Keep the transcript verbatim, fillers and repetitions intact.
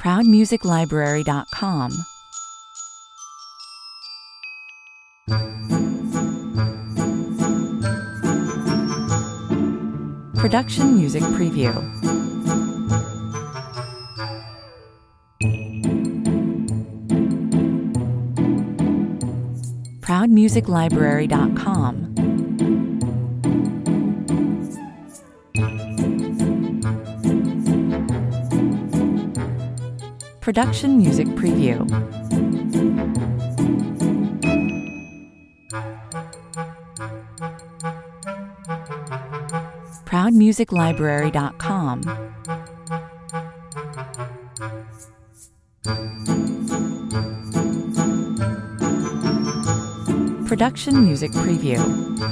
proud music library dot com. Production Music Preview. proud music library dot com. Production Music Preview. proud music library dot com. Production Music Preview.